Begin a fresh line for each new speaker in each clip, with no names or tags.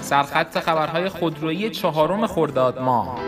سرخط خبرهای خودرویی 4 خرداد ماه.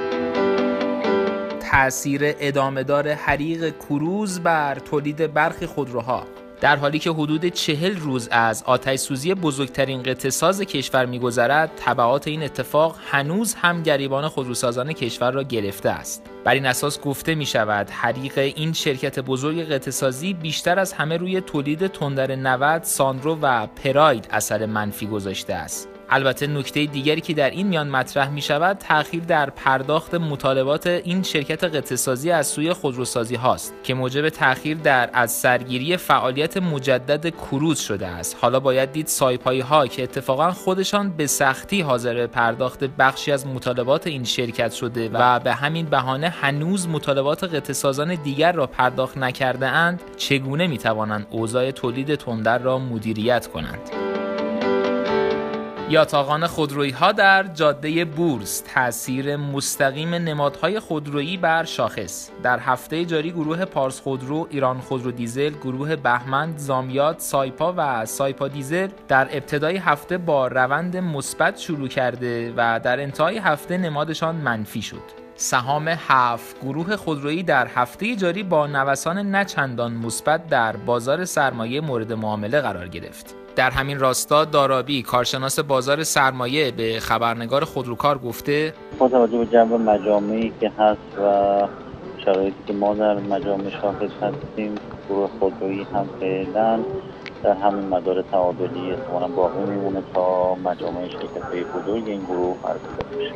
تأثیر ادامه‌دار حریق کروز بر تولید برخی خودروها. در حالی که حدود 40 روز از آتش‌سوزی بزرگترین قطعه‌ساز کشور می‌گذرد، تبعات این اتفاق هنوز هم گریبان خودروسازان کشور را گرفته است. بر این اساس گفته می‌شود حریق این شرکت بزرگ قطعه‌سازی بیشتر از همه روی تولید تندر 90 ساندرو و پراید اثر منفی گذاشته است. البته نکته دیگری که در این میان مطرح می شود تأخیر در پرداخت مطالبات این شرکت قطعه‌سازی از سوی خودروسازی هاست که موجب تأخیر در از سرگیری فعالیت مجدد کروز شده است. حالا باید دید سایپایی ها که اتفاقا خودشان به سختی حاضر به پرداخت بخشی از مطالبات این شرکت شده و به همین بهانه هنوز مطالبات قطعه‌سازان دیگر را پرداخت نکرده اند، چگونه می توانند اوضاع تولید تندر را مدیریت کنند. یاتاقان خودرویی‌ها در جاده بورس، تأثیر مستقیم نمادهای خودرویی بر شاخص. در هفته جاری گروه پارس خودرو، ایران خودرو دیزل، گروه بهمن، زامیات، سایپا و سایپا دیزل در ابتدای هفته با روند مثبت شروع کرده و در انتهای هفته نمادشان منفی شد. سهام 7 گروه خودرویی در هفته جاری با نوسان نچندان مثبت در بازار سرمایه مورد معامله قرار گرفت. در همین راستا دارابی، کارشناس بازار سرمایه، به خبرنگار خودروکار گفته
با توجه به جو مجامعی که هست و شرایطی که ما در مجامع شاخص هستیم، گروه خودرویی هم فعلا در همین مدار تعادلی احتمالاً باقی میمونه تا مجامع شرکت‌های بزرگ این گروه حرکت بشه.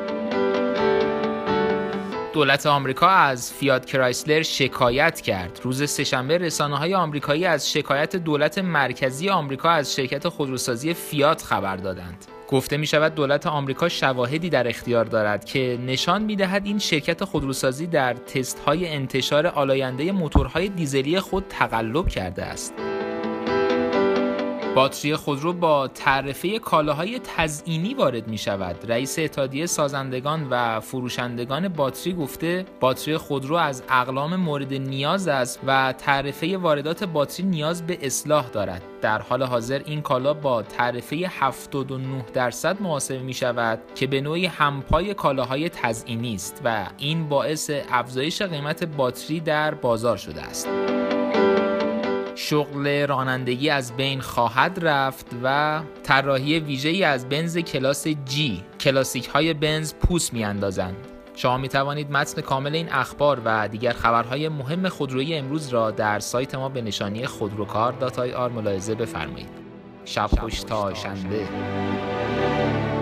دولت آمریکا از فیات کرایسلر شکایت کرد. روز سه‌شنبه رسانه‌های آمریکایی از شکایت دولت مرکزی آمریکا از شرکت خودروسازی فیات خبر دادند. گفته می شود دولت آمریکا شواهدی در اختیار دارد که نشان می دهد این شرکت خودروسازی در تست‌های انتشار آلاینده موتورهای دیزلی خود تقلب کرده است. باتری خودرو با تعرفه کالاهای تزیینی وارد می شود. رئیس اتحادیه سازندگان و فروشندگان باتری گفته باتری خودرو از اقلام مورد نیاز است و تعرفه واردات باتری نیاز به اصلاح دارد. در حال حاضر این کالا با تعرفه 79% محاسبه می شود که به نوعی همپای کالاهای تزیینی است و این باعث افزایش قیمت باتری در بازار شده است. شغل رانندگی از بین خواهد رفت و طراحی ویژه‌ای از بنز کلاس جی، کلاسیک های بنز پوست می‌اندازند. شما می‌توانید متن کامل این اخبار و دیگر خبرهای مهم خودرویی امروز را در سایت ما به نشانی خودروکار.ir ملاحظه بفرمایید. شب خوش تا شنبه.